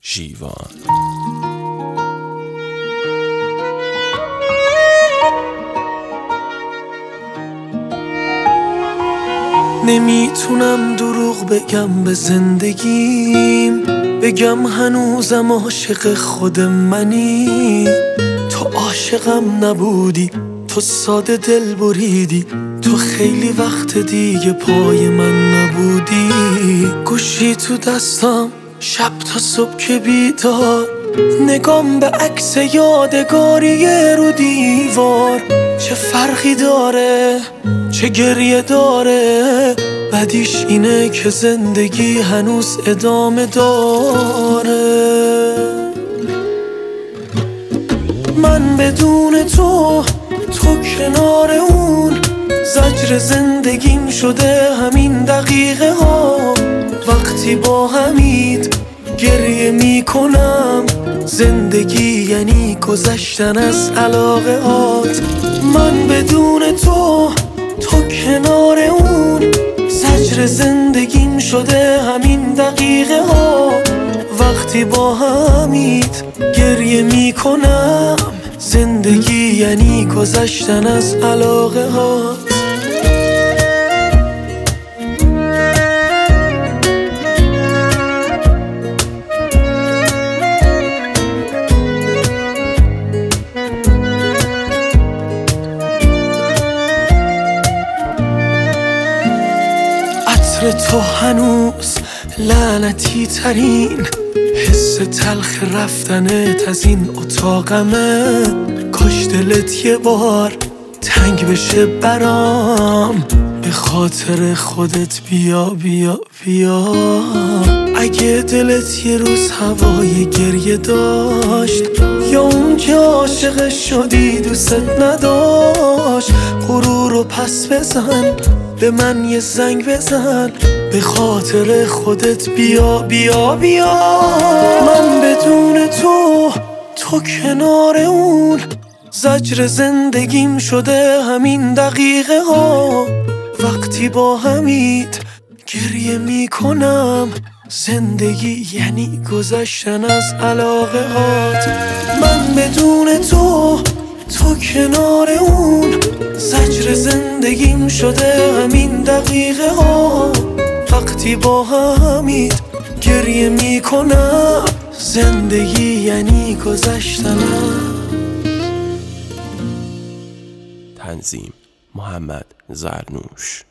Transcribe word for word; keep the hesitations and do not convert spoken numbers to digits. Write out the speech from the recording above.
ژیوان. نمیتونم دروغ بگم به زندگیم، بگم هنوزم عاشق خود منی. تو عاشقم نبودی، تو ساده دل بریدی، تو خیلی وقت دیگه پای من نبودی. گوشی تو دستم شب تا صبح که بیدار، نگام به عکس یادگاری رو دیوار. چه فرقی داره، چه گریه داره، بدیش اینه که زندگی هنوز ادامه داره. من بدون تو، تو کنار اون، زجر زندگیم شده همین دقیقه ها. وقتی با همید گریه میکنم، زندگی یعنی گذشتن از علاقه هات. من بدون تو، تو کنار اون، زجر زندگیم شده همین دقیقه ها. وقتی با همید گریه میکنم، زندگی یعنی گذشتن از علاقه هات. عطر تو هنوز لعنتی ترین حس تلخ رفتنت از این اتاقمه. کاش دلت یه بار تنگ بشه برام، به خاطر خودت بیا بیا بیا. اگه دلت یه روز هوای گریه داشت، یا اون که عاشق شدی دوست نداشت، غرور رو پس بزن، به من یه زنگ بزن، به خاطر خودت بیا بیا بیا. من بدون تو، تو کنار اون، زجر زندگیم شده همین دقیقه ها. وقتی با همید گریه میکنم، زندگی یعنی گذشتن از علاقه هات. من بدون تو، تو کنار اون، زجر زندگیم شده همین دقیقه ها. وقتی با همید گریه میکنم، زندگی یعنی گذشتن. تنظیم محمد زرنوش.